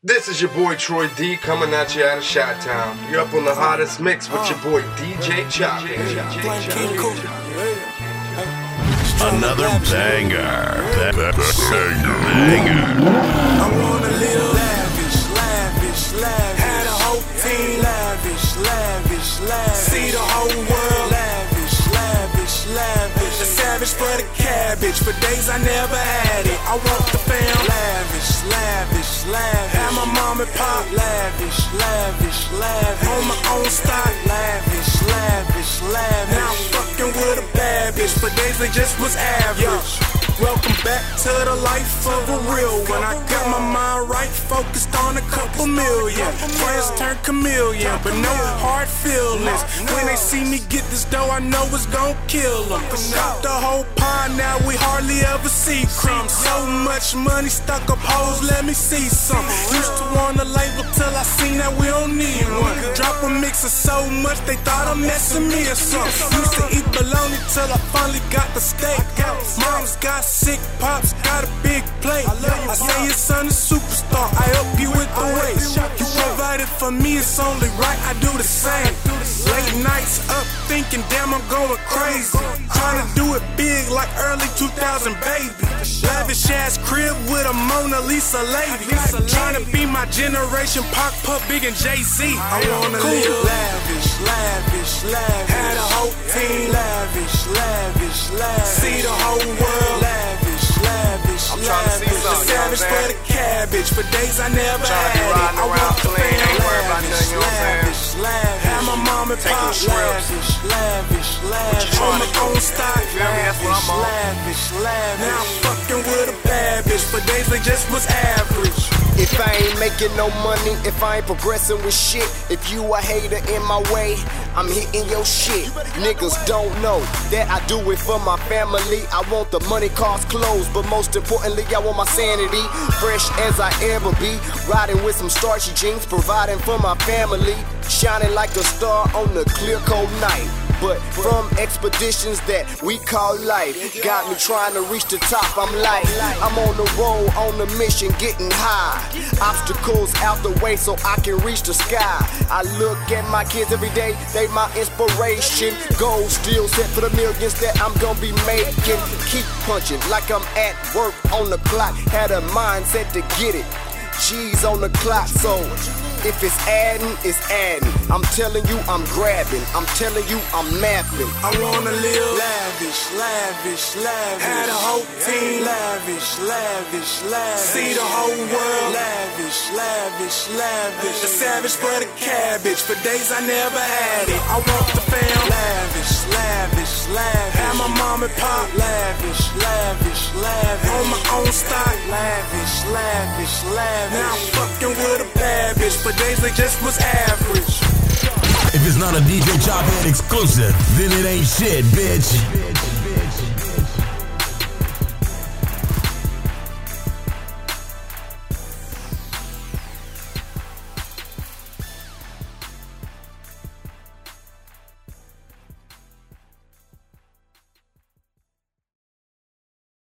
This is your boy Troy D coming at you out of Chi-Town. You're up on the hottest mix with your boy DJ Chop. Another banger. I wanna live lavish, lavish, lavish. Had a whole team lavish, lavish, lavish. See the whole world lavish, lavish, lavish. A savage for the cabbage. For days I never had it. I want the fam lavish, lavish, lavish. Had my mom and pop lavish, lavish, lavish. On my own stock lavish, lavish, lavish. Now I'm fucking with a bad bitch. For days they just was average. Welcome back to the life of a real one. I got my mind right, focused on a couple million. Friends turn chameleon, but no hard feelings. When they see me get this dough, I know it's gon' kill them. Got the whole pie, now we hardly ever see crumbs. So much money stuck up hoes, let me see some. Used to want a label till I seen that we don't need one. Drop a mix of so much, they thought I'm messing me or something. Used to eat bologna till I finally got the steak. Mom's got sick, pops got a big plate. I say your son is superstar, I help you with the weight. You provided for me, it's only right I do the same. Late nights up thinking, damn I'm going crazy. Trying to do it big like early 2000, baby. Lavish ass crib with a Mona Lisa lady. Trying to be my generation, Pac, Puff, Big and Jay-Z. I wanna live lavish, lavish, lavish. Had a whole team lavish, lavish, lavish. See the whole world lavish, lavish, lavish. A savage for the cabbage. For days I never had it. I want the fam lavish, lavish, lavish. Had my mom and pop lavish, lavish, lavish. On my own stock lavish, lavish, lavish. Now I'm fucking with a bad bitch. For days they just was average. If I ain't making no money, if I ain't progressing with shit, if you a hater in my way, I'm hitting your shit. Niggas don't know that I do it for my family. I want the money, cars, clothes, but most importantly, I want my sanity. Fresh as I ever be, riding with some starchy jeans, providing for my family. Shining like a star on the clear cold night. But from expeditions that we call life, got me trying to reach the top, I'm light. I'm on the road, on the mission, getting high. Obstacles out the way so I can reach the sky. I look at my kids every day, they my inspiration. Goals still set for the millions that I'm gonna be making. Keep punching like I'm at work on the clock. Had a mindset to get it. G's on the clock, so if it's adding, it's adding. I'm telling you, I'm grabbing. I'm telling you, I'm mapping. I wanna live lavish, lavish, lavish. Had a whole team lavish, lavish, lavish. See the whole world lavish, lavish, lavish. A savage for the cabbage. For days I never had it. I want the fam lavish, lavish, lavish. Had my mom and pop lavish, lavish, lavish. On my own stock lavish, lavish, lavish. Now I'm fucking with a bad bitch. For days they just was average. If it's not a DJ Chop exclusive, then it ain't shit, bitch.